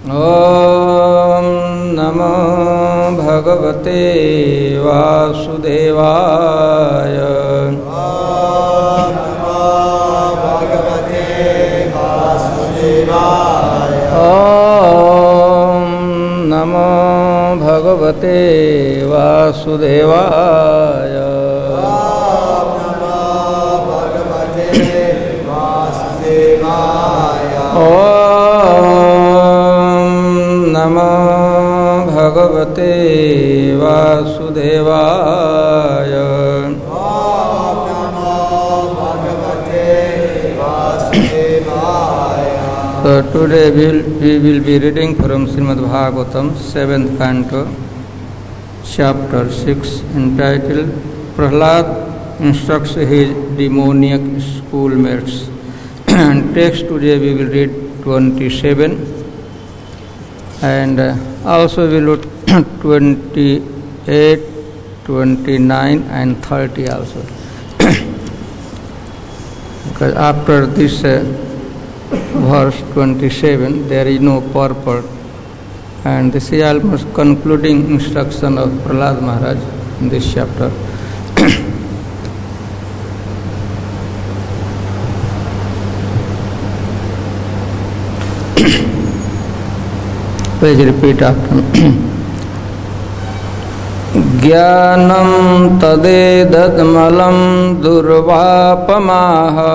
ॐ नमो भगवते वासुदेवाय। ॐ नमो भगवते वासुदेवाय। नमो भगवते वासुदेवाय। So today we will be reading from Srimad Bhagavatam, 7th canto, chapter 6, entitled Prahlad instructs his demoniac schoolmates. And text today we will read 27. And also we look 28, 29 and 30 also. Because after this verse 27 there is no purport, and this is almost concluding instruction of Prahlad Maharaj in this chapter. Please repeat after me. Jnanam tadedadmalam durvapamaha.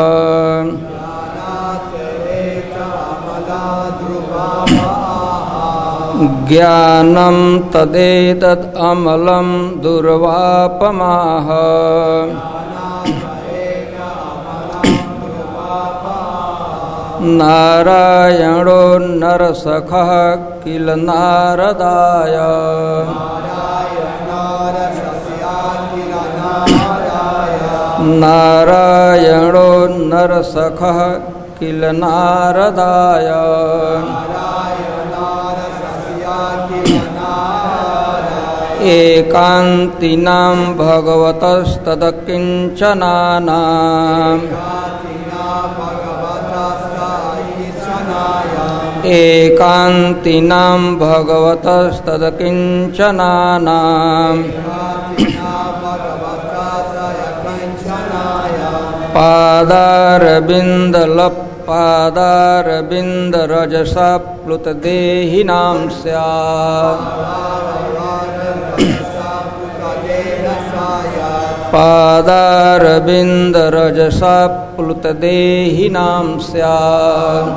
Jnanam tadedadamalam durvapamaha. नारायणो नरसखः किल नारदाय। नारायणो नरसखः किल नारदाय। एकान्तिनां भगवतस्तदकिञ्चनानाम्। एकान्तिनां भगवतस्तदकिञ्चनानाम्। पादारविन्दरजसा प्लुतदेहिनां स्यात्। पादारविन्दरजसा प्लुतदेहिनां स्यात्।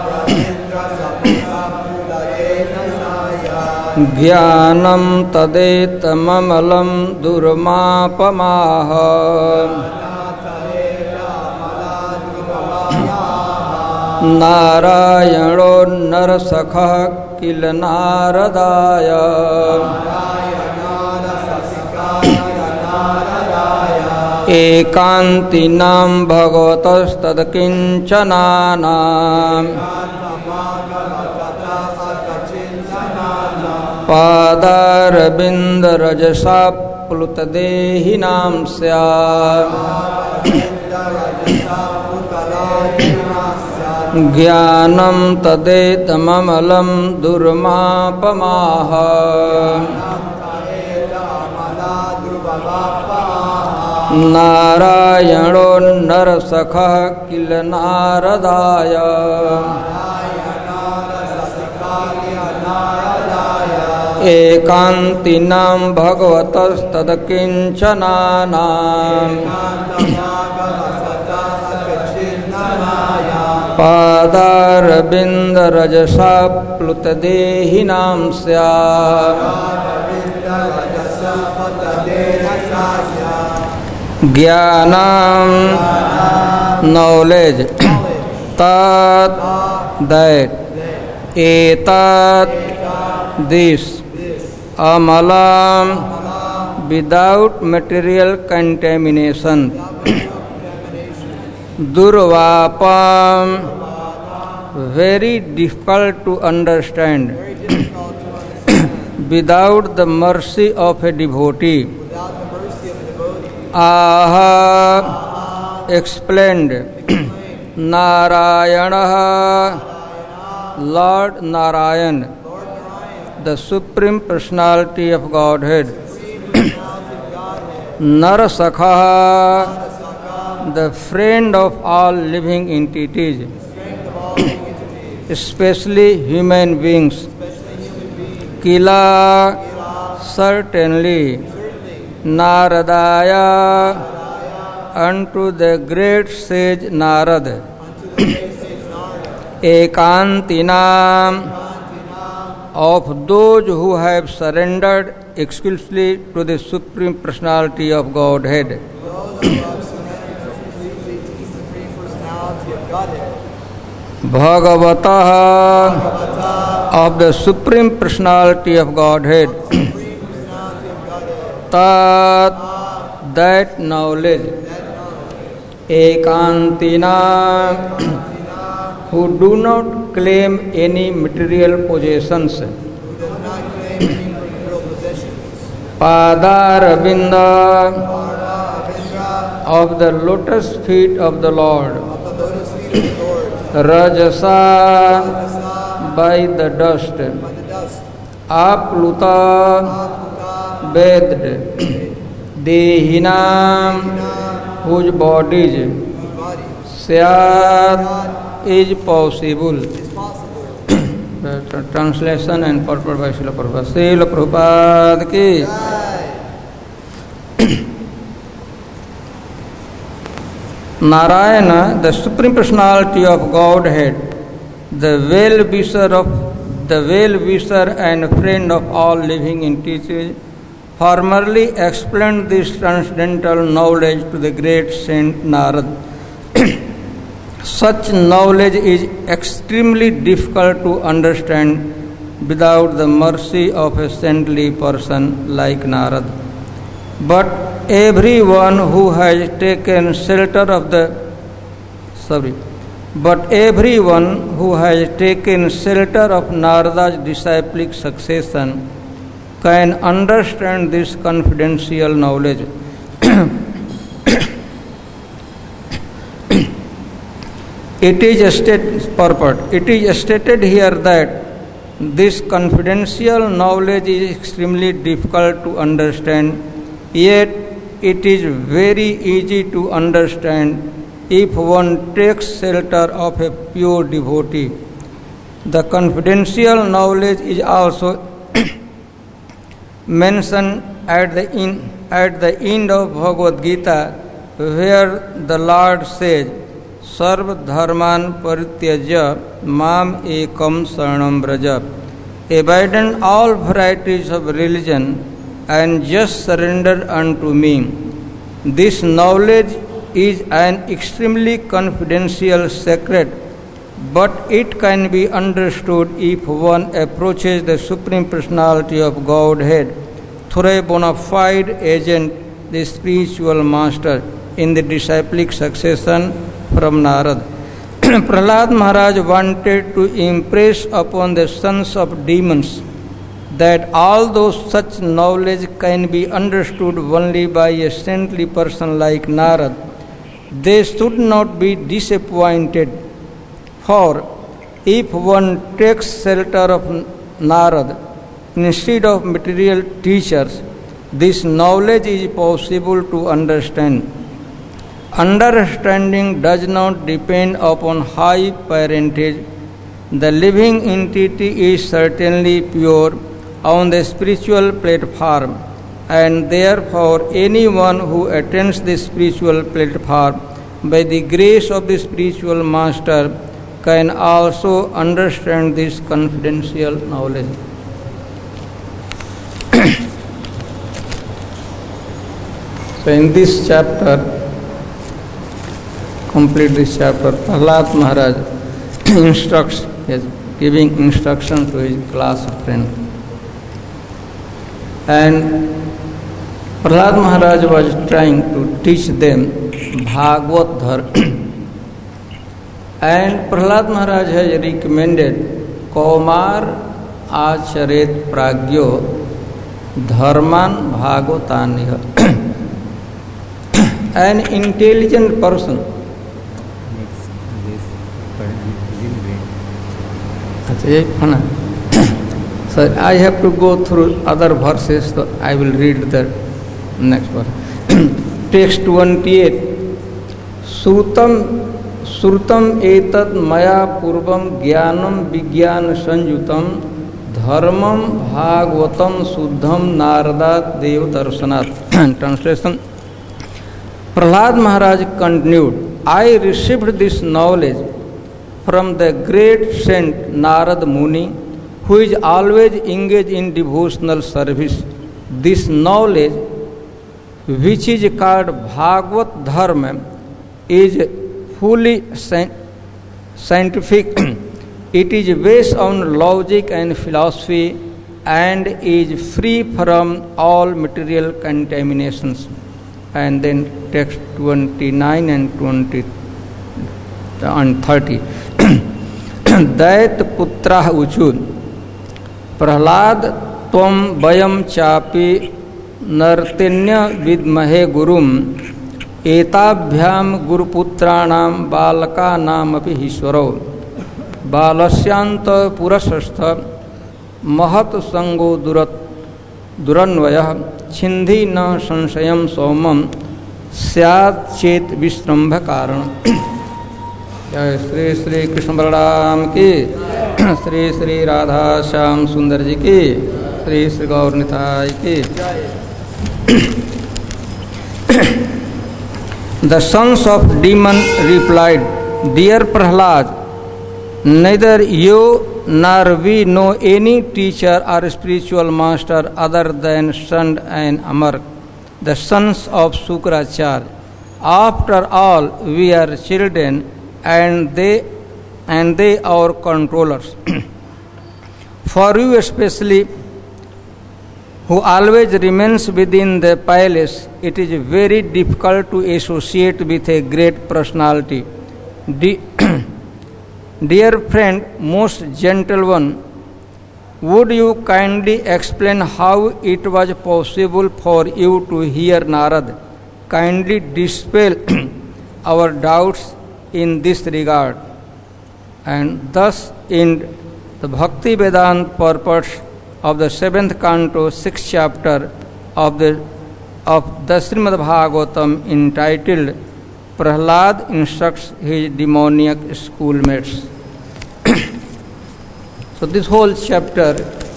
ज्ञानं तदेतममलं दुर्मापमाह। नारायणो नरसखः किल नारदाय। एकान्तिनां भगवतस्तदकिञ्चनानाम्। पादारविन्दरजसा प्लुतदेहिनां स्यात्। ज्ञानं तदेतममलं दुर्मापमाह। नारायणो नरसखः किल नारदाय। एकान्तिनां भगवतस्तदकिञ्चनानाम्। पादारविन्दरजसा प्लुतदेहिनां स्यात्। ज्ञानं knowledge, tat that, etat this, amalam without material contamination, durvapam very difficult to understand, without the mercy of a devotee, aha explained, Narayana Lord Narayan, the Supreme Personality of Godhead, Narasakha, the friend of all living entities, especially human beings. Kila, certainly. Naradaya, unto the great sage Narad. Ekantinam, of those who have surrendered exclusively to the Supreme Personality of Godhead. Bhagavatah, of the Supreme Personality of Godhead. Tat, that knowledge. Ekantina, who do not claim any material possessions. Padaravinda, of the lotus feet of the Lord. Rajasa, by the dust. Apluta, bathed. Dehinam, whose bodies. Syat, is possible. Translation and purport by Srila Prabhupada. Srila Prabhupada ki. Narayana, the Supreme Personality of Godhead, the well-wisher and friend of all living entities, formerly explained this transcendental knowledge to the great saint Narad. Such knowledge is extremely difficult to understand without the mercy of a saintly person like Narad. But everyone who has taken shelter of Narada's disciplic succession can understand this confidential knowledge. It is stated here that this confidential knowledge is extremely difficult to understand, yet it is very easy to understand if one takes shelter of a pure devotee. The confidential knowledge is also mentioned at the end of Bhagavad Gita, where the Lord says, Sarva dharman parityajya mam ekam saranam braja. Abandon all varieties of religion and just surrender unto me. This knowledge is an extremely confidential secret, but it can be understood if one approaches the Supreme Personality of Godhead through a bona fide agent, the spiritual master, in the disciplic succession from Narad. Prahlad Maharaj wanted to impress upon the sons of demons that although such knowledge can be understood only by a saintly person like Narad, they should not be disappointed. For if one takes shelter of Narad instead of material teachers, this knowledge is possible to understand. Understanding does not depend upon high parentage. The living entity is certainly pure on the spiritual platform, and therefore anyone who attends the spiritual platform by the grace of the spiritual master can also understand this confidential knowledge. So in this chapter, complete this chapter, Prahlad Maharaj is giving instruction to his class of friends. And Prahlad Maharaj was trying to teach them Bhagavad Dharma. And Prahlad Maharaj has recommended Kaumar Acharet Pragyo Dharman Bhagavataniha. An intelligent person So I have to go through other verses, so I will read the next verse. Text 28. Srutam etat maya purvam jnanam vijnana sanjutam dharmam bhagavatam suddham naradat devdarsanat. Translation. Prahlad Maharaj continued, I received this knowledge from the great saint Narad Muni, who is always engaged in devotional service. This knowledge, which is called Bhagavat Dharma, is fully scientific. It is based on logic and philosophy and is free from all material contaminations. And then text 29 and 20 and 30. Dait putrah uchud Prahlad tvam vayam chapi nartinya vidmahe gurum etabhyam guruputranam balkanam api hishwaro balasyanta purasastha mahat sango duranvayah छिंधी न संशयम सोमम स्यात् चेत विश्रम्भ कारण। जय श्री श्री कृष्ण बलराम की, श्री श्री राधा श्याम सुंदर जी की, श्री श्री गौर निताई की। The sons of demon replied, Dear Prahlad, neither you nor we know any teacher or spiritual master other than Sand and Amar, the sons of Sukracharya. After all, we are children and they our controllers. For you especially, who always remains within the palace, it is very difficult to associate with a great personality. Dear friend, most gentle one, would you kindly explain how it was possible for you to hear Narad? Kindly dispel our doubts in this regard. And thus end the Bhakti Vedanta purpose of the 7th canto, 6th chapter of the Srimad Bhagavatam, entitled Prahlad instructs his demoniac schoolmates. So this whole chapter,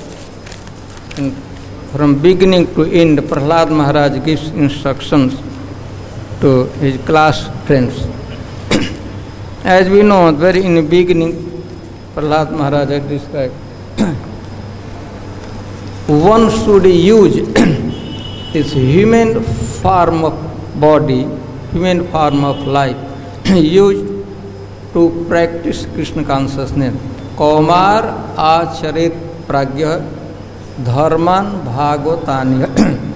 from beginning to end, Prahlad Maharaj gives instructions to his class friends. As we know, very in the beginning, Prahlad Maharaj had described, one should use this human form of body, human form of life, used to practice Krishna consciousness. Kaumar acharit pragya dharman bhagavatani.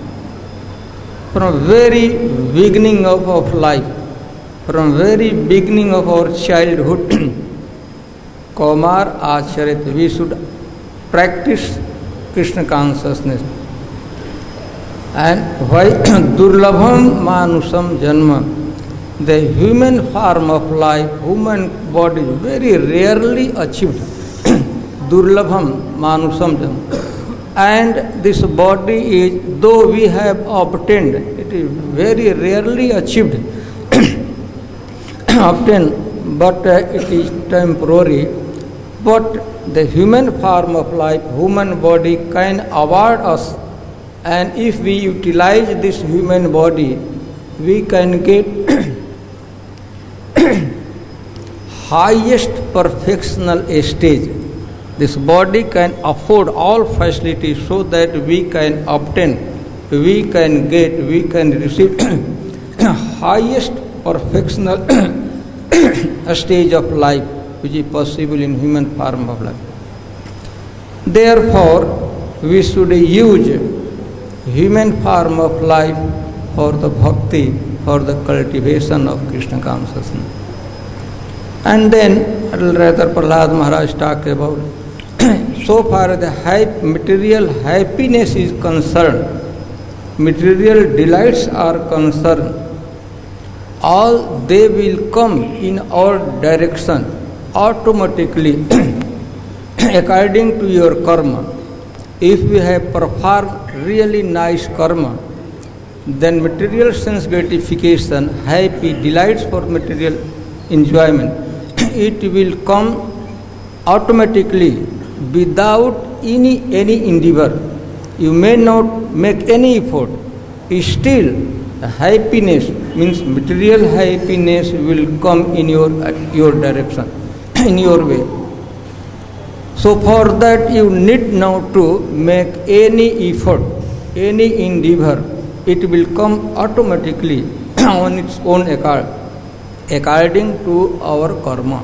From very beginning of life, from very beginning of our childhood, Kaumar acharit, we should practice Krishna consciousness. And why durlabham manusam janma, the human form of life, human body, very rarely achieved. Durlabham manusam janma. And this body is, though we have obtained, it is very rarely achieved, obtained, but it is temporary. But the human form of life, human body can award us, and if we utilize this human body, we can get highest perfectional stage. This body can afford all facilities so that we can obtain, we can get, we can receive highest perfectional stage of life, which is possible in human form of life. Therefore, we should use human form of life for the bhakti, for the cultivation of Krishna consciousness. And then, rather, Prahlad Maharaj talked about, so far the material happiness is concerned, material delights are concerned, all they will come in our direction automatically according to your karma. If we have performed really nice karma, then material sense gratification, happy delights for material enjoyment, it will come automatically without any endeavor. You may not make any effort. Still, happiness means material happiness will come in your direction, in your way. So for that you need not to make any effort, any endeavor. It will come automatically on its own account, according to our karma.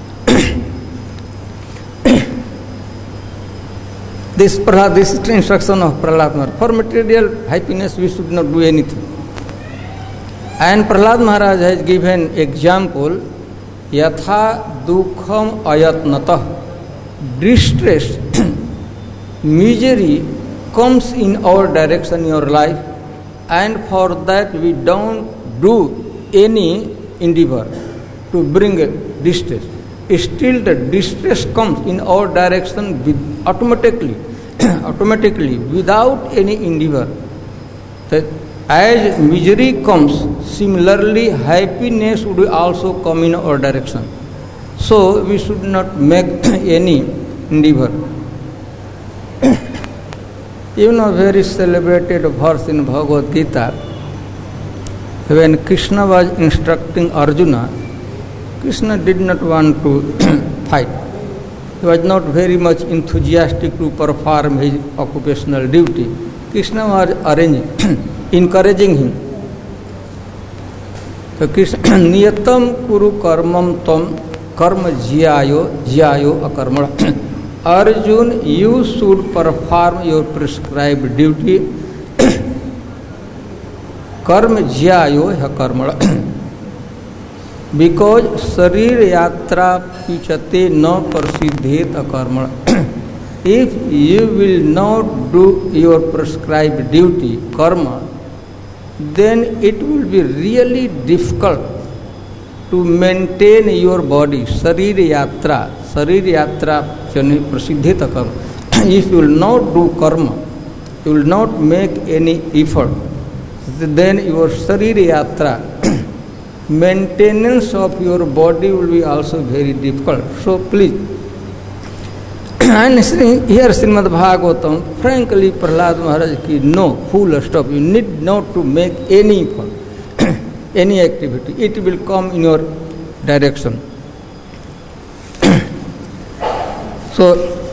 This is the instruction of Prahlad Maharaj. For material happiness, we should not do anything. And Prahlad Maharaj has given example, yatha dukham ayatnatah. Distress, misery comes in our direction in our life, and for that we don't do any endeavor to bring distress. Still the distress comes in our direction automatically without any endeavor. That as misery comes, similarly happiness would also come in our direction. So we should not make any endeavor. Even a very celebrated verse in Bhagavad Gita, when Krishna was instructing Arjuna, Krishna did not want to fight. He was not very much enthusiastic to perform his occupational duty. Krishna was encouraging him. So Krishna, niyatam kuru karmam tam karma jyayo akarmana. Arjun, you should perform your prescribed duty. Karma jyayo akarmana. Because sharir yatra pichate na prasiddhet akarmana. If you will not do your prescribed duty, karma, then it will be really difficult to maintain your body. Sharir yatra chani prasiddhet karma. If you will not do karma, you will not make any effort, then your sharir yatra, maintenance of your body will be also very difficult. So please, and here Srimad Bhagavatam, frankly Prahlad Maharaj ki no, full stop. You need not to make any effort, any activity. It will come in your direction. So,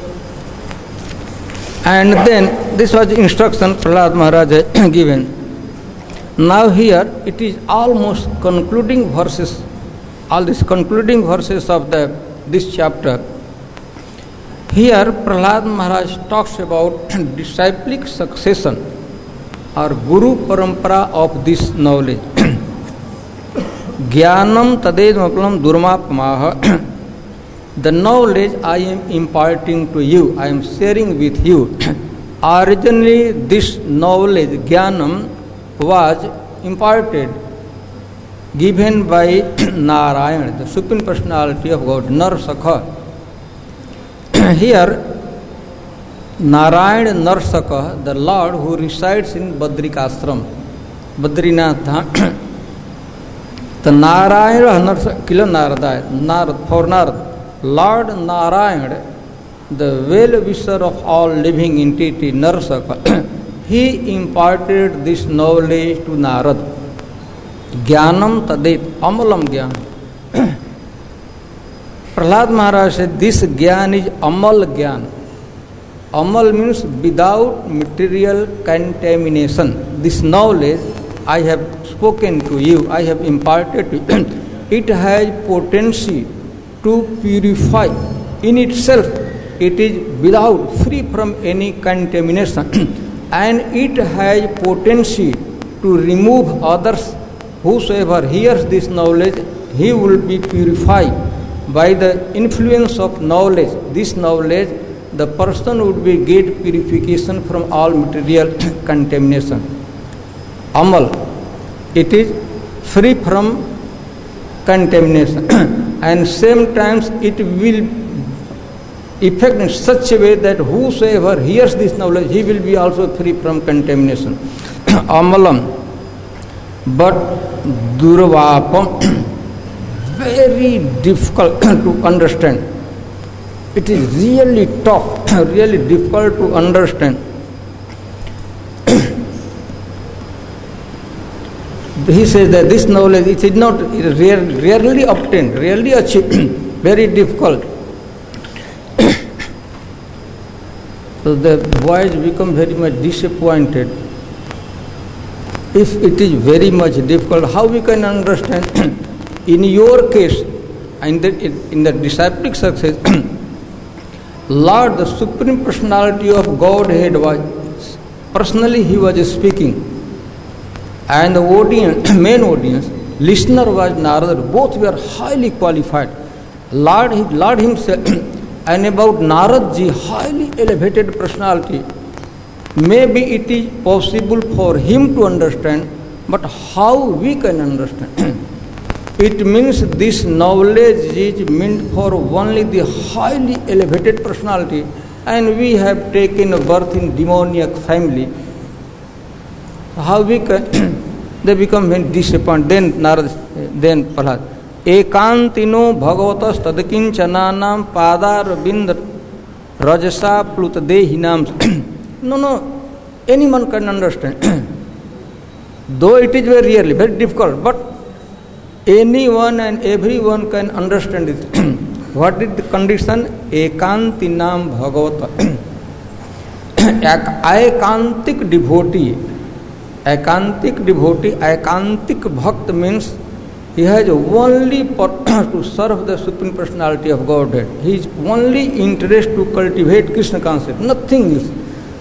and then this was the instruction Prahlad Maharaj had given. Now here it is almost concluding verses, all these concluding verses of this chapter. Here Prahlad Maharaj talks about disciplic succession or Guru Parampara of this knowledge. Jnanam tadedmapalam durmapamaha. The knowledge I am imparting to you, I am sharing with you. Originally this knowledge, Jnanam, was imparted, given by Narayana, the Supreme Personality of God, Narsakha. Here, Narayana Narsakha, the Lord who resides in Badrikashram, Badrinath, the Narayana Narsakha, Kila Narada, for Narada, Lord Narayana, the well-wisher of all living entity, Narsakha, he imparted this knowledge to Narad. Jnanam tadet amalam jnana. Prahlad Maharaj said this jnana is amal jnana. Amal means without material contamination. This knowledge I have spoken to you, I have imparted to you. It has potency to purify in itself. It is without, free from any contamination. And it has potency to remove others. Whosoever hears this knowledge, he will be purified by the influence of knowledge. This knowledge, the person would be get purification from all material contamination. Amal, it is free from contamination, and same times it will effect in such a way that whosoever hears this knowledge, he will be also free from contamination. Amalam, but durvapam, very difficult to understand. It is really tough, really difficult to understand. He says that this knowledge, it is not rarely obtained, rarely achieved, very difficult. So the boys become very much disappointed. If it is very much difficult, how we can understand? In your case, in the disciplic success, Lord, the Supreme Personality of Godhead was, personally he was speaking. And the audience, main audience, listener was Narada. Both were highly qualified. Lord himself and about Narad ji, highly elevated personality. Maybe it is possible for him to understand, but how we can understand? It means this knowledge is meant for only the highly elevated personality, and we have taken a birth in demoniac family. How we can? They become very disappointed. Then Prahlad, ekantino bhagavatas tadkincananam padar bind rajasa plutadehinam. No, anyone can understand. Though it is very difficult, but anyone and everyone can understand it. What is the condition? Ekantinam bhagavata. Ekantic devotee. Ekantic devotee, ekantic bhakt means he has only purpose to serve the Supreme Personality of Godhead. His only interest to cultivate Krishna concept, nothing else.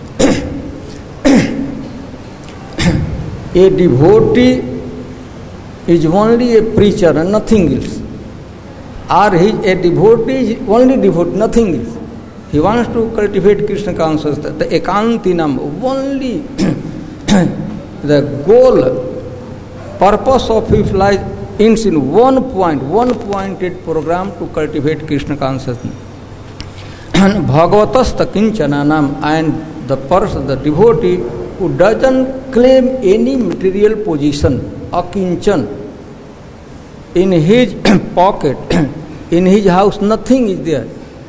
A devotee is only a preacher and nothing else. Or a devotee is only devotee, nothing else. He wants to cultivate Krishna consciousness. The ekantinam, only the goal, purpose of his life ends in one pointed program to cultivate Krishna consciousness. And Bhagavatas Kinchananam, and the person, the devotee who doesn't claim any material position, akinchan, in his pocket, in his house, nothing is there.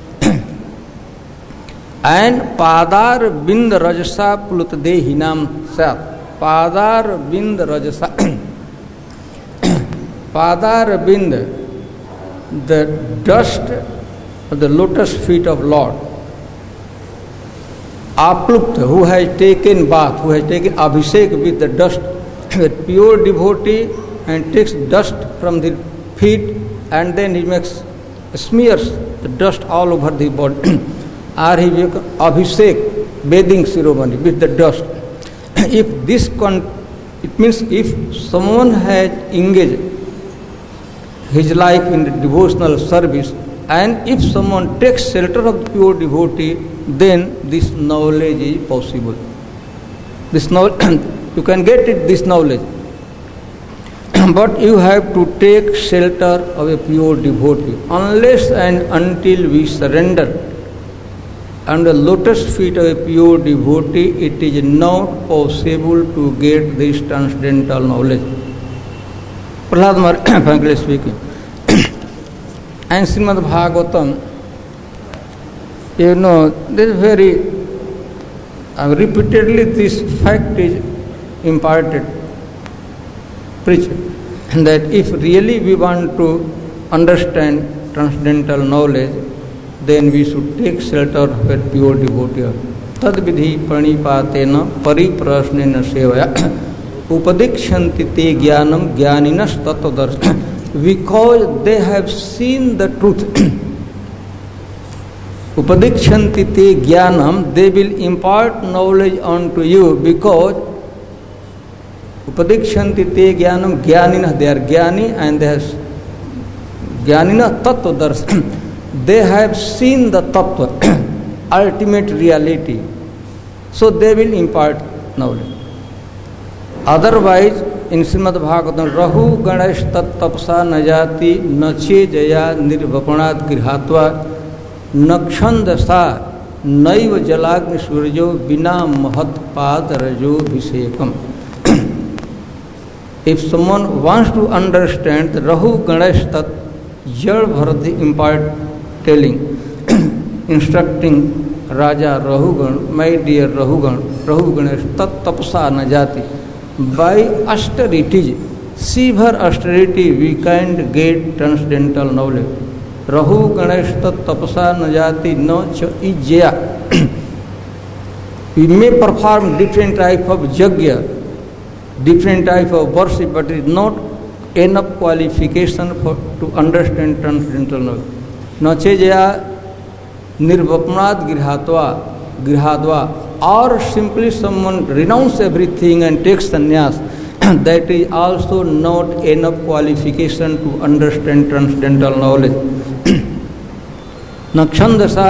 And Padar Bind Rajasa Plutadehinam Sat. Padar Bind Rajasa. Padar Bind, the dust of the lotus feet of Lord. Aplupt, who has taken bath, who has taken abhishek with the dust, with pure devotee, and takes dust from the feet, and then he makes smears the dust all over the body. Or he makes abhishek, bathing ceremony with the dust. If this it means if someone has engaged his life in the devotional service, and if someone takes shelter of the pure devotee, then this knowledge is possible. This knowledge, you can get it, this knowledge. But you have to take shelter of a pure devotee. Unless and until we surrender under lotus feet of a pure devotee, it is not possible to get this transcendental knowledge. Prahlad Maharaj, frankly speaking. And Srimad Bhagavatam, you know, this is very, repeatedly this fact is imparted, preached, that if really we want to understand transcendental knowledge, then we should take shelter of a pure devotee. Tad vidhi pranipatena pariprasnena sevaya upadikshanti te jnanam jnaninas tattvadarshana. Because they have seen the truth. Upadikshanti te jnanam, they will impart knowledge unto you, because upadikshanti te jnanam jnanina, they are jnani and they have jnanina tattvadarshana. They have seen the tattva, ultimate reality. So they will impart knowledge. Otherwise, in Srimad Bhagavatam, Rahu Ganesh Tat Tapsa Najati Nache Jaya Nirvapanat Grihatva नक्षंदसा नैव जलाग्नि सूर्यो बिना महत्पाद रजोभिषेकम. If someone wants to understand the Rahu Ganesh Tat, Jal Bharati impart telling, instructing Raja Rahugan, my dear Rahugan, Rahu Ganesh Tat tapasa na jati. By austerities, severe austerity, we can get transcendental knowledge. Rahu Ganesh Tat tapasa na jati no cha ijya. We may perform different type of yajna, different type of worship, but it is not enough qualification to understand transcendental knowledge. Nachejaya nirvapnad grihadva, or simply someone renounce everything and takes sannyas, that is also not enough qualification to understand transcendental knowledge. Nakshndasa,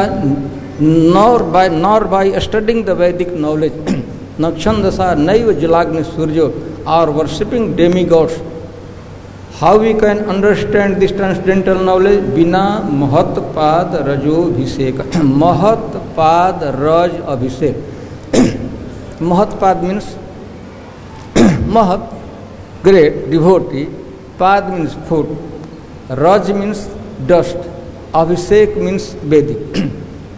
nor by studying the Vedic knowledge, Nakshndasa naiva jalagni surjo, or worshipping demigods. How we can understand this transcendental knowledge? Bina mahatpad rajo abhishek. Mahatpad raj abhishek. Mahatpad means mahat, great, devotee. Pad means foot. Raj means dust. Abhishek means Vedic.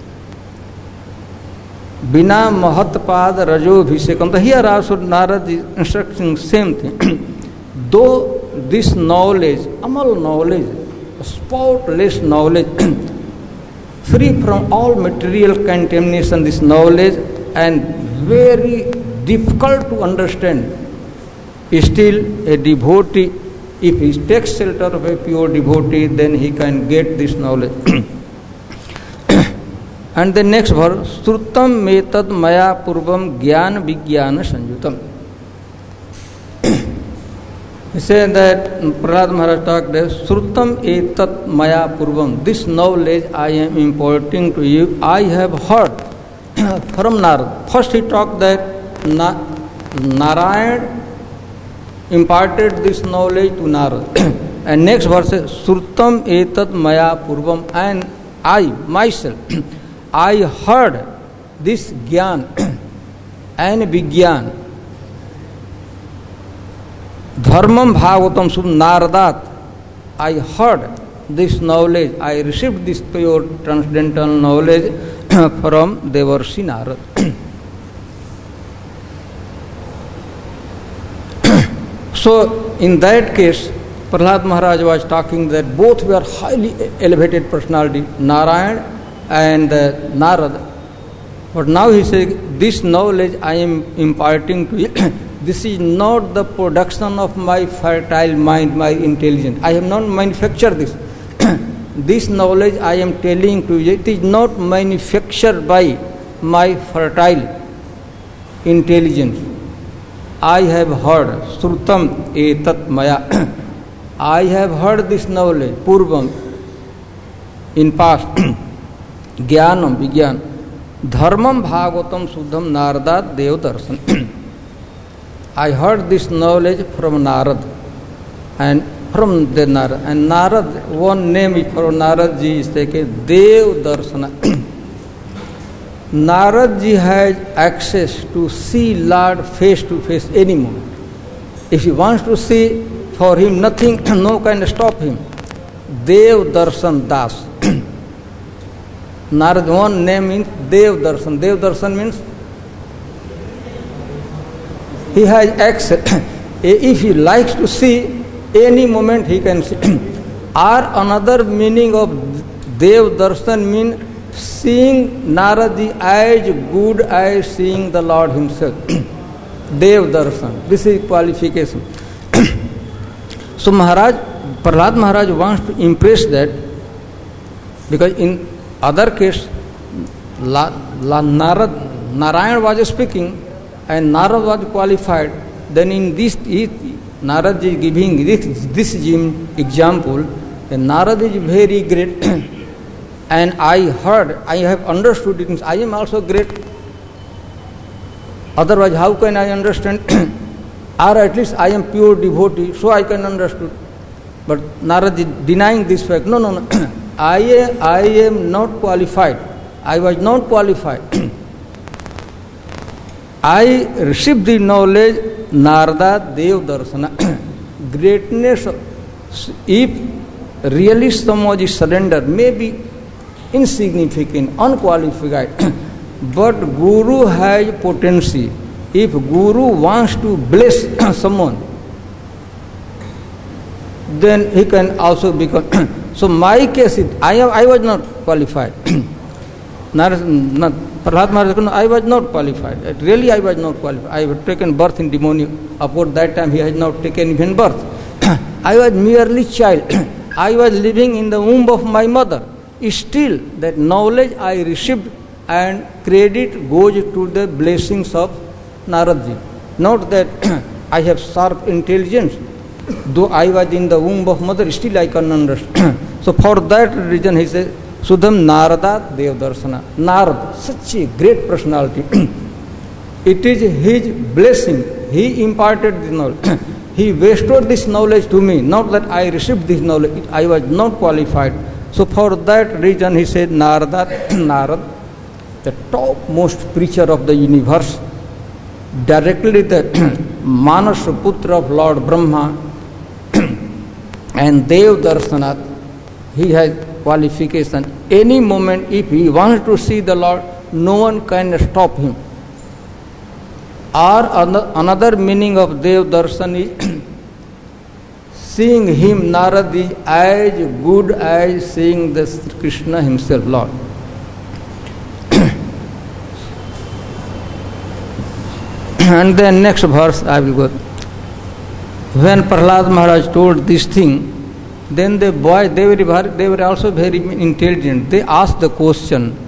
Bina mahatpad rajo abhishekam. So here also Narad is instructing same thing. Though this knowledge, amal knowledge, spotless knowledge, free from all material contamination, this knowledge, and very difficult to understand, still a devotee, if he takes shelter of a pure devotee, then he can get this knowledge. And the next verse, Srutam metad maya purvam gyan vigyana sanjutam. He said that Prahlad Maharaj talked that Srutam etat maya purvam. This knowledge I am imparting to you, I have heard from Narad. First he talked that Narayan imparted this knowledge to Narad. And next verse is Srutam etat maya purvam, and I myself, I heard this Gyan and Vigyan. Dharmam Bhagavatam Sub Naradat. I heard this knowledge, I received this pure transcendental knowledge from Devarshi Narad. So, in that case, Prahlad Maharaj was talking that both were highly elevated personality, Narayan and Narad. But now he says, this knowledge I am imparting to you. This is not the production of my fertile mind, my intelligence. I have not manufactured this. This knowledge I am telling to you, it is not manufactured by my fertile intelligence. I have heard, Srutam etat maya. I have heard this knowledge, Purvam, in past, Gyanam, Vigyan, Dharmam Bhagavatam Suddham Naradat Dev Darshan. I heard this knowledge from Narad, and from the Narad. And Narad, one name for Narad ji is taken, Dev Darshana. Narad ji has access to see Lord face to face any moment. If he wants to see, for him nothing, no can stop him. Dev Darshan Das. Narad, one name means Dev Darshan. Dev Darshan means he has access. If he likes to see, any moment he can see. Or another meaning of Dev Darshan means seeing Naradi as good as seeing the Lord himself. Dev Darshan. This is qualification. So Prahlad Maharaj wants to impress that, because in other case, Narayan was speaking and Narad was qualified. Then in this, Narad is giving this example, and Narad is very great. And I heard, I have understood it, I am also great. Otherwise, how can I understand? Or at least I am pure devotee, so I can understand. But Narad is denying this fact. No. I am not qualified. I was not qualified. I received the knowledge Narada Dev Darshana. Greatness, if really Samadhi surrender, may be insignificant, unqualified, but Guru has potency. If Guru wants to bless someone, then he can also become. So my case is, I was not qualified. Prahlad Maharaj, I was not qualified. Really, I was not qualified. I had taken birth in demoniac. About that time, he had not taken even birth. I was merely child. I was living in the womb of my mother. Still, that knowledge I received and credit goes to the blessings of Naradji. Not that I have sharp intelligence. Though I was in the womb of mother, still I can understand. So for that reason, he says, Sudham Narada Dev Darshana. Narad, such a great personality. It is his blessing. He imparted this knowledge. He bestowed this knowledge to me. Not that I received this knowledge. I was not qualified. So for that reason, he said, Narada, Narad, the topmost preacher of the universe, directly the Manas Putra of Lord Brahma and Dev Darshanath, he has qualification. Any moment, if he wants to see the Lord, no one can stop him. Or another meaning of Dev Darshan is seeing him, Narad, is as good as seeing the Krishna himself, Lord. And then next verse I will go. When Prahlad Maharaj told this thing, then the boys, they were also very intelligent. They asked the question,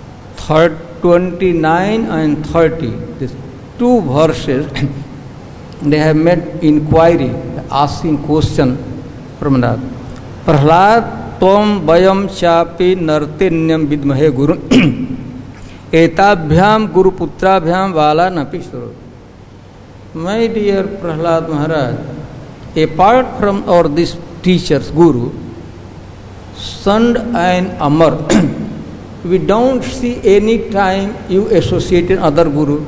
29 and 30, these two verses, they have made inquiry, asking question from that. Prahlad tom vayam chapi nartinyam vidmahe guru etabhyam guru putrabhyam vala napisaro. My dear Prahlad Maharaj, apart from our these teachers, Guru, Sand and Amar, we don't see any time you associated other Guru.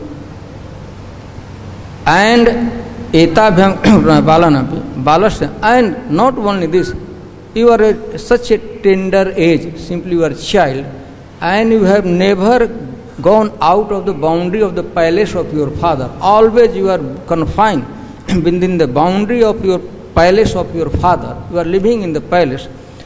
And Etabhyam Balanapi, Balasya, and not only this, you are at such a tender age, simply you are a child, and you have never gone out of the boundary of the palace of your father. Always you are confined within the boundary of your palace of your father. You are living in the palace.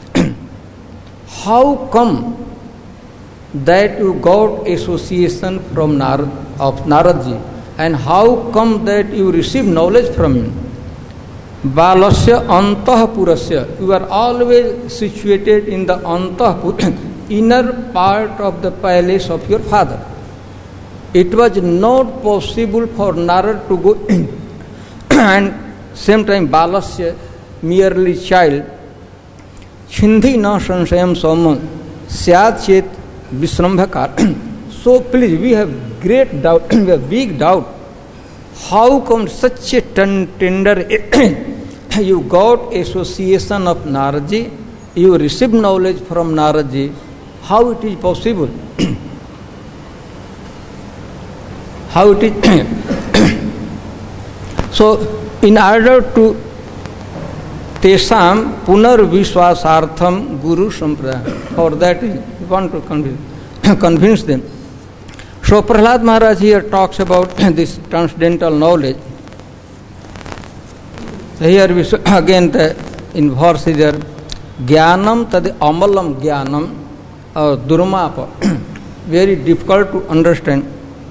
How come that you got association from Naradji? And how come that you receive knowledge from him? Balasya antahpurasya. You are always situated in the antahpur, inner part of the palace of your father. It was not possible for Narad to go in. And same time Balasya, merely child, Chindhi na sansayam somam syat chet visrambhakar. So please, we have great doubt, we have big doubt. How come such a tender you got association of Naradji, you received knowledge from Naradji, how it is possible? How it is? So, in order to tesam punar vishwasartham guru sampradaya, for that we want to convince them. So Prahlad Maharaj here talks about this transcendental knowledge. Here we again in verse is there, Jnanam tad amalam jnanam or durmapa, very difficult to understand.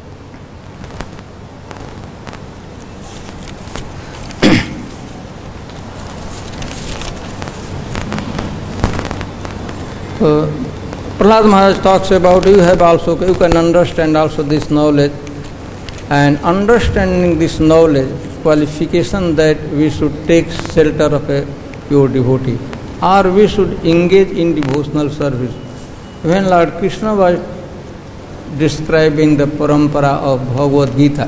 Prahlad Maharaj talks about you can understand also this knowledge, and understanding this knowledge, qualification that we should take shelter of a pure devotee, or we should engage in devotional service. When Lord Krishna was describing the parampara of Bhagavad Gita,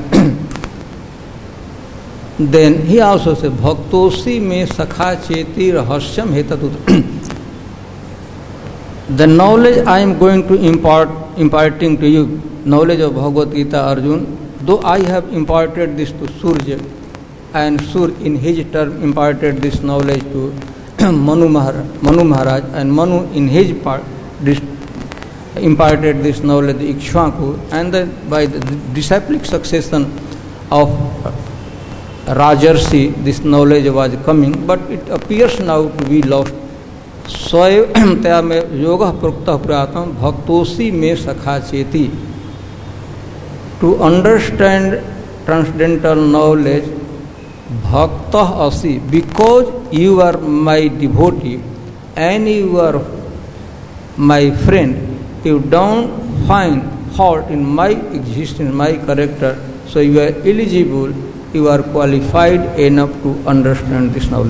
then he also said, Bhaktosi me sakha cheti rahasyam hetatu. The knowledge I am going to imparting to you, knowledge of Bhagavad Gita, Arjun, though I have imparted this to Surya, and Sur in his turn imparted this knowledge to Manu Maharaj, and Manu in his part imparted this knowledge to Ikshvaku, and then by the disciplic succession of Rajarsi, this knowledge was coming, but it appears now to be lost. स्वयं तया में योग प्रोक्त पुरातम भक्तोसी में सखा चेती. To understand transcendental knowledge, bhakta asi, because you are my devotee and you are my friend, you don't find fault in my existence, my character, so you are eligible, you are qualified enough to understand this knowledge.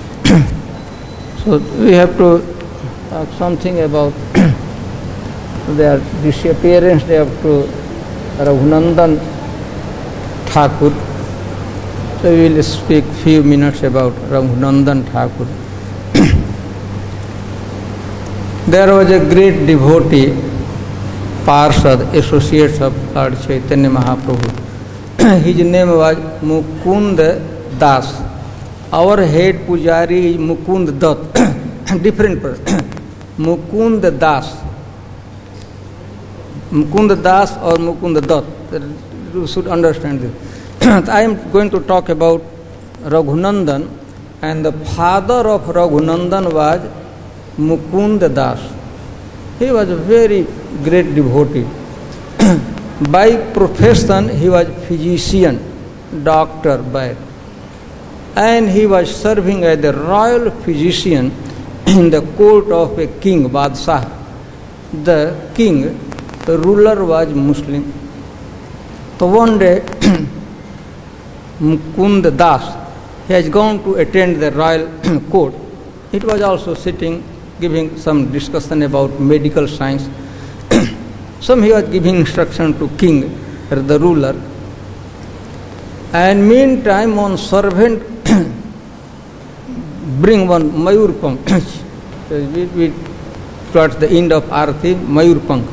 So we have to talk something about their disappearance. They have to Raghunandan Thakur. So we will speak few minutes about Raghunandan Thakur. There was a great devotee, Parsad, associates of Lord Chaitanya Mahaprabhu. His name was Mukund Das. Our head Pujari is Mukund Dutt, different person. Mukund Das. Mukund Das or Mukund Dutt. You should understand this. I am going to talk about Raghunandan, and the father of Raghunandan was Mukund Das. He was a very great devotee. By profession, he was physician, doctor by, and he was serving as the royal physician in the court of a king, Badshah. The king, the ruler, was Muslim. So one day, Mukund Das, he has gone to attend the royal court. It was also sitting, giving some discussion about medical science. Some he was giving instruction to king, the ruler. And meantime, one servant bring one Mayurpang. We towards the end of Arati, Mayurpang.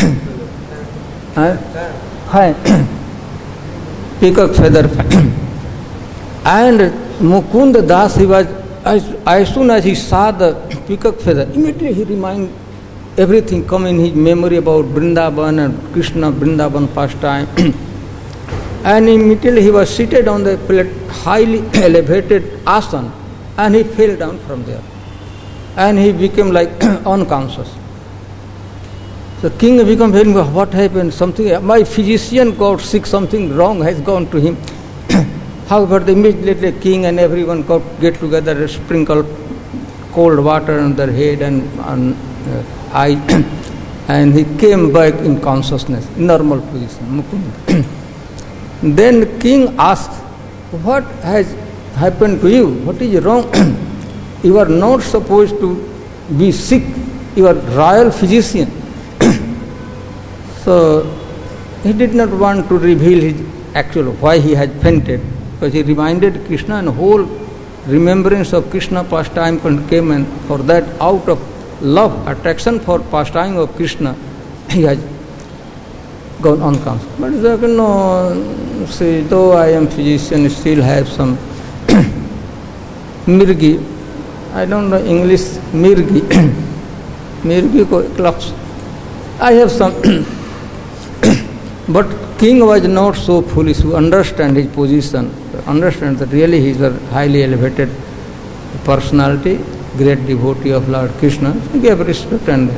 Peacock feather. And Mukund Das, he was, as soon as he saw the peacock feather, immediately he reminded everything come in his memory about Vrindavan and Krishna Vrindavan pastime. And immediately he was seated on the highly elevated asana, and he fell down from there. And he became like unconscious. The king became very, what happened? Something, my physician got sick, something wrong has gone to him. However, immediately the king and everyone get together, sprinkle cold water on their head and eye, and he came back in consciousness, normal position. Then king asked, what has happened to you? What is wrong? You are not supposed to be sick. You are royal physician. So he did not want to reveal his actual why he had fainted, because he reminded Krishna, and whole remembrance of Krishna pastime came, and for that, out of love, attraction for pastime of Krishna, he has gone unconscious. But he said, no, see, though I am physician, still have some mirgi. I don't know English, mirgi. Mirgi ko clubs. I have some. But king was not so foolish to understand his position, understand that really he is a highly elevated personality, great devotee of Lord Krishna. He gave respect, and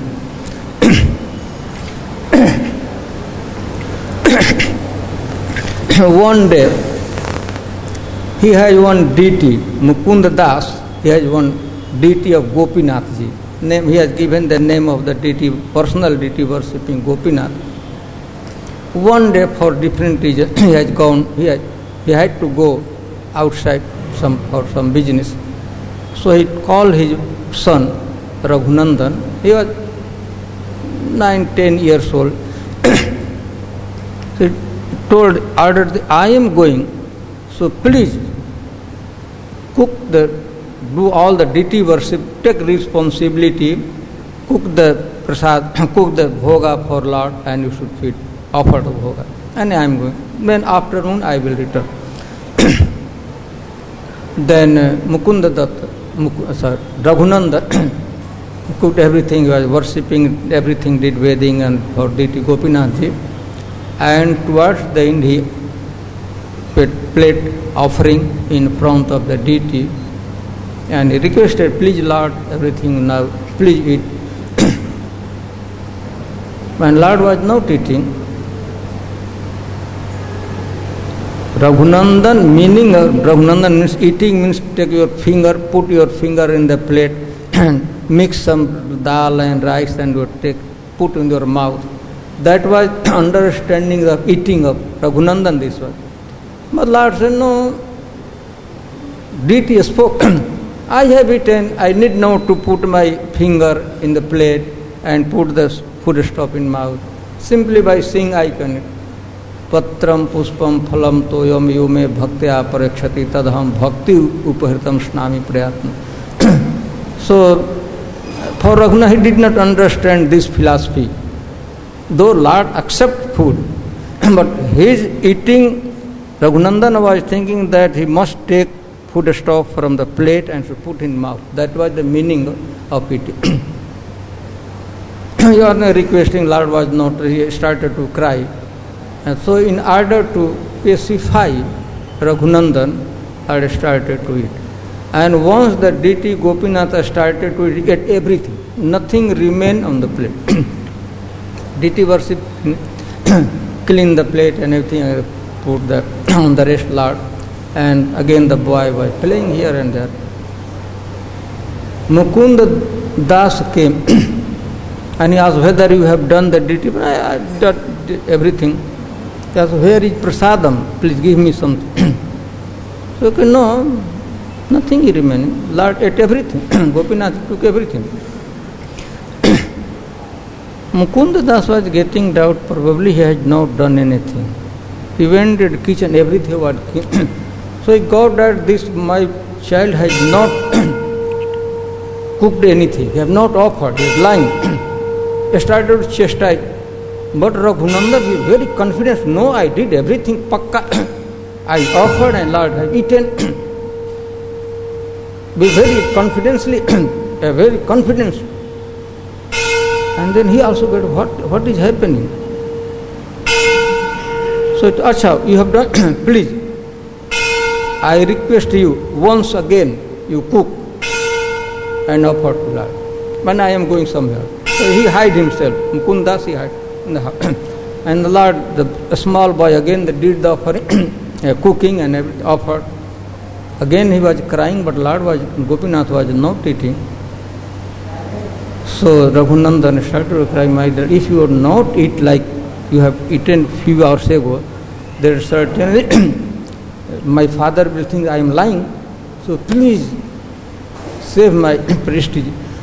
one day he has one deity, Mukund Das, he has one deity of Gopinath ji. He has given the name of the deity, personal deity worshipping Gopinath. One day, for different reasons, he has gone. He had to go outside for some business. So he called his son Raghunandan. He was 9-10 years old. So he ordered, I am going. So please do all the deity worship. Take responsibility cook the prasad, cook the bhoga for Lord, and you should feed, offer the bhoga. And I am going. Then afternoon I will return. Then Mukunda Datta, Raghunandan cooked everything, he was worshipping everything, did wedding and for deity Gopinathji. And towards the end he put plate offering in front of the deity and he requested, please Lord, everything now, please eat. When Lord was not eating, Raghunandan, meaning of Raghunandan means eating, means take your finger, put your finger in the plate and mix some dal and rice and you put in your mouth. That was understanding of eating of Raghunandan, this was. But Lord said, no, deity spoke, I have eaten, I need now to put my finger in the plate and put the food stuff in mouth. Simply by saying I can eat. Patram puspam phalam toyam yume bhaktya parakshati tadham bhakti upahritam snami prayatna. So, for Raghunandan, he did not understand this philosophy. Though Lord accept food, but his eating, Raghunandan was thinking that he must take food stuff from the plate and should put in mouth. That was the meaning of eating. You are not requesting, Lord was not, he started to cry. And so in order to pacify Raghunandan, Lord started to eat. And once the deity Gopinatha started to eat everything, nothing remained on the plate. Deity worship, clean the plate and everything, put the on the rest Lord. And again the boy was playing here and there. Mukunda Das came and he asked whether you have done the deity. I did everything. He asked, where is prasadam? Please give me something. So okay, no, nothing remaining. Lord ate everything. Gopinath took everything. Mukunda Das was getting doubt, probably he had not done anything. He went to the kitchen, everything was so he got that this, my child has not cooked anything, he have not offered, he is lying. He started to chastise. But Raghunandan is very confident, no, I did everything pakka. I offered and Lord has eaten. Be very confidently, very confident. And then he also got, what is happening? So, Acha, you have done, please, I request you, once again, you cook and offer to Lord. When I am going somewhere. So he hide himself, Mukundas he hide in the house. And the Lord, the small boy again, did the offering, cooking and everything, offered. Again he was crying, but Lord was, Gopinath was not eating. So Raghunandan started to cry, my dear, if you are not eat like you have eaten few hours ago, there certainly my father will think I am lying. So please save my prestige.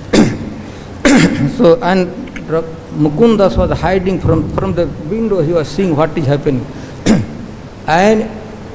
So and Mukundas was hiding from the window. He was seeing what is happening. And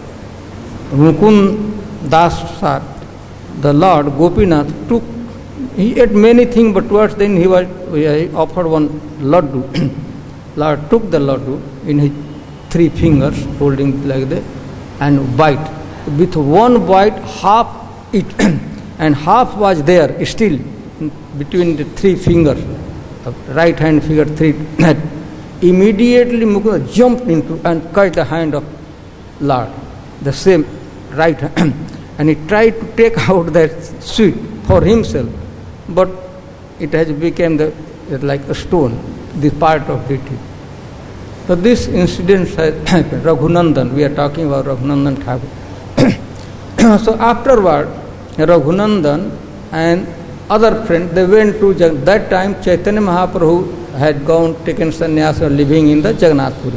Mukundas, the Lord Gopinath, took. He ate many things, but towards then he offered one laddu. Lord took the laddu in his 3 fingers, holding like that, and bite. With one bite, half it, and half was there still between the 3 fingers, right hand finger 3. Immediately Mukunda jumped into and cut the hand of Lord, the same right hand, and he tried to take out that sweet for himself, but it has become like a stone, this part of deity. So this incident happened. Raghunandan, we are talking about Raghunandan Thakur. So afterward, Raghunandan and other friends, they went to that time Chaitanya Mahaprabhu had taken sannyas, living in the Jagannath Puri.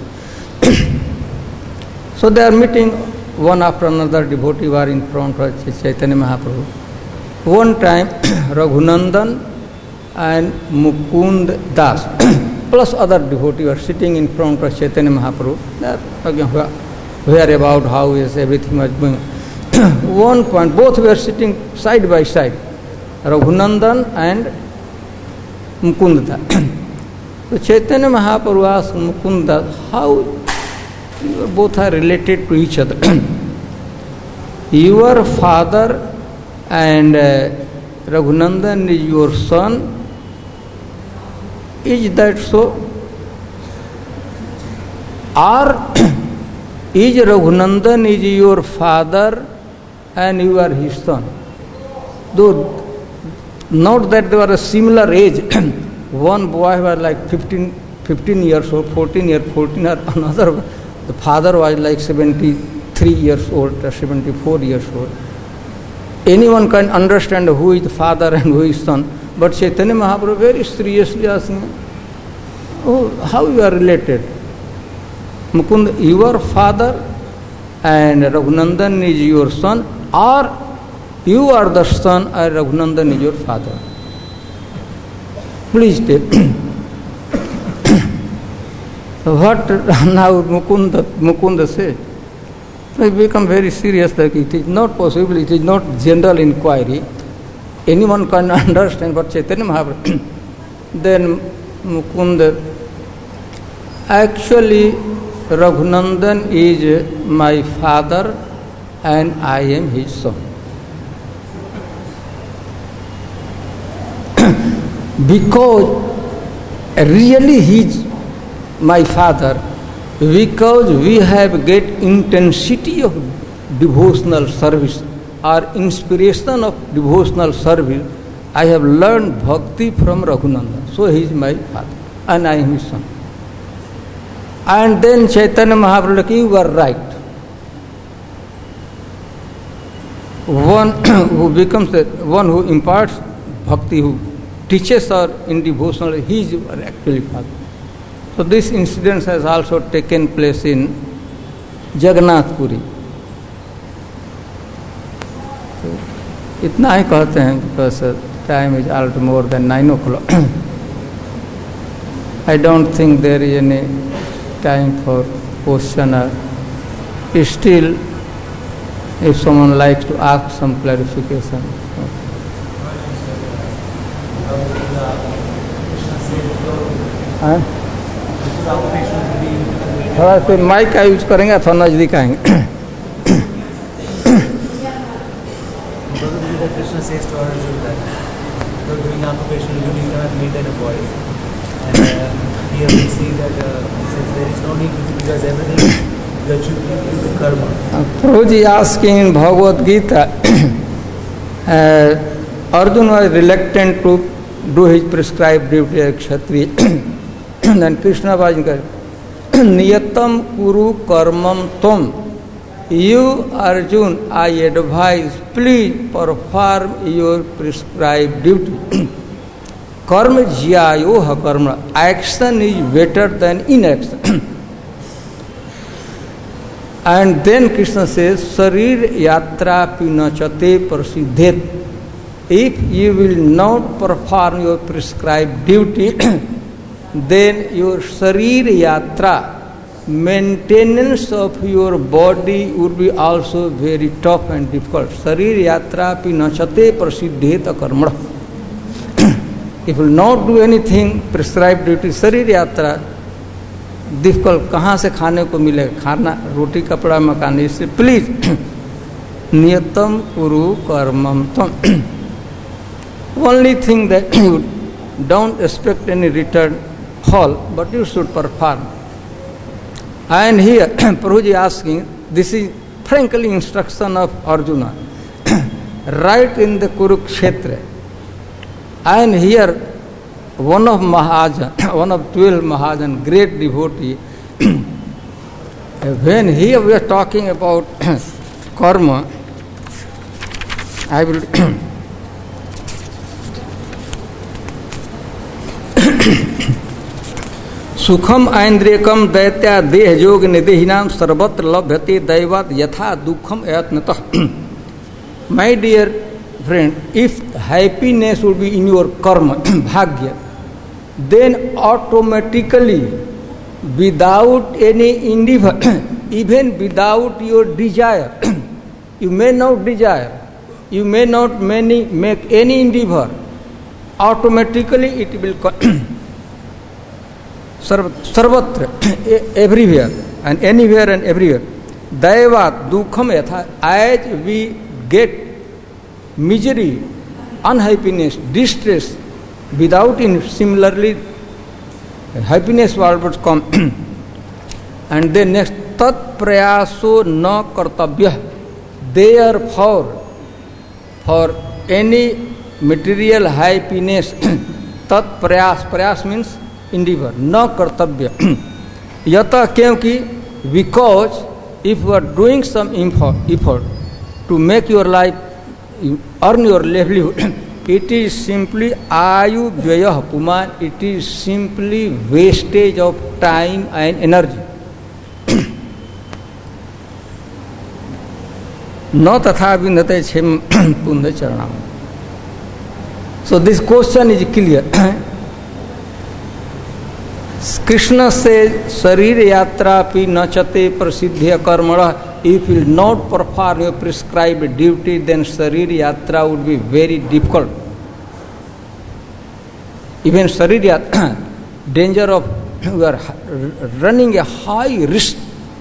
So they are meeting one after another, devotee were in front of Chaitanya Mahaprabhu. One time Raghunandan and Mukund Das plus other devotees were sitting in front of Chaitanya Mahaprabhu. They are talking where about, how is everything was going. One point, both were sitting side by side, Raghunandan and Mukunda Das. So Chaitanya Mahaprabhu asked Mukunda Das, how you both are related to each other? Your father and Raghunandan is your son. Is that so? Or is Raghunandan is your father and you are his son? Though not that they were a similar age. One boy was like 15 years old, 14 or another, the father was like 73 years old or 74 years old. Anyone can understand who is the father and who is son. But Chaitanya Mahaprabhu very seriously asking, oh, how you are related? Mukunda, your father and Raghunandan is your son, or you are the son and Raghunandan is your father? Please tell. What now Mukunda said? So it become very serious that it is not possible, it is not general inquiry. Anyone can understand but Chaitanya Mahaprabhu. Then Mukunda, actually Raghunandan is my father and I am his son. Because really he is my father, because we have get intensity of devotional service or inspiration of devotional service, I have learned bhakti from Raghunandan. So he is my father and I am his son. And then Chaitanya Mahaprabhu, you were right. One who becomes one who imparts bhakti, who teaches her in devotional, he is your actually father. So this incident has also taken place in Jagannath Puri. So, इतना ही कहते हैं because time is already more than 9 o'clock. I don't think there is any time for question or still if someone likes to ask some clarification. थोड़ा सा mic का use करेंगे थोड़ा नजदीक आएंगे. Krishna says to Arjuna that you're doing occupation, you cannot maintain a body. And here we see that since there is no need because everything that you do is karma. Prabhuji asking in Bhagavad Gita, Arjuna was reluctant to do his prescribed duty as Kshatriya. Then Krishna was saying, Niyatam Kuru Karmam Tom. You, Arjuna, I advise, please perform your prescribed duty. Karma jyayoha karma. Action is better than inaction. And then Krishna says, Sarir yatra pinachate prasiddhet. If you will not perform your prescribed duty, then your Sarir yatra, maintenance of your body would be also very tough and difficult. Sarir yatra pinachate prasiddhet karma. If you will not do anything prescribed duty, Sarir yatra, difficult, कहाँ से खाने को मिलेगा, खाना रोटी कपड़ा मकान, इससे please नियतम कुरु कर्मम तम. Only thing that you don't expect any return hall, but you should perform. And here Prabhuji asking, this is frankly instruction of Arjuna, right in the Kurukshetra. And here one of Mahajan, one of 12 Mahajan, great devotee, when here we are talking about karma, I will सुखम ऐन्द्रियकम दैत्या देह योग निदेहिनाम सर्वत्र लभ्यते दैवात यथा दुखम यत्नतः. My dear friend, if happiness would be in your karma, bhagya, then automatically, without any endeavor, even without your desire, you may not desire, you may not make any endeavor, automatically it will सर्वत्र everywhere and anywhere and everywhere. Daivat dukham yatha, as we get misery, unhappiness, distress, without in similarly happiness will always come. And then next, tat prayaso na kartabhyah. Therefore, for any material happiness, tat prayas means endeavor, na kartabhya. Yata kyunki, because if you are doing some effort to make your life, earn your livelihood, it is simply ayu vyayah puman, it is simply wastage of time and energy. No tatha vindate chem punda charanam. So this question is clear. Krishna says, Sharir yatra pi nachate prasiddhya karmana. If you will not perform your prescribed duty, then Sharir yatra would be very difficult. Even Sharir yatra, danger of, you are running a high risk.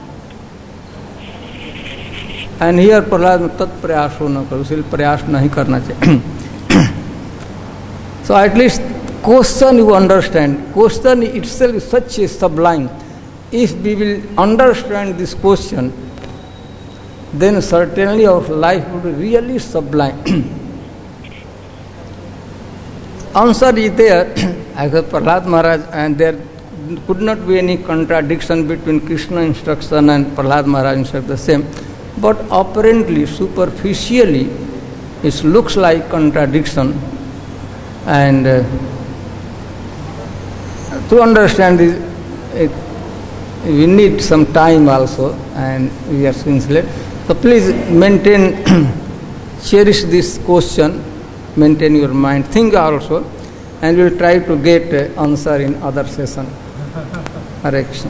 And here Prahlad tat prayaso na karo, isliye prayas nahi karna chahiye. So at least question you understand. Question itself is such a sublime. If we will understand this question, then certainly our life would be really sublime. Answer is there, as Prahlad Maharaj, and there could not be any contradiction between Krishna instruction and Prahlad Maharaj instruction the same. But apparently, superficially, it looks like contradiction. And to understand this, we need some time also, and we are sincere. So please maintain, cherish this question, maintain your mind, think also, and we will try to get answer in other session. Hare Krishna.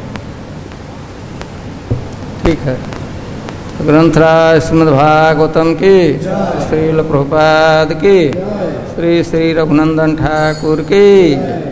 ठीक है. ग्रंथराज श्रीमद् भागवतम की, श्रील प्रभुपाद की, श्री श्री रघुनंदन ठाकुर की.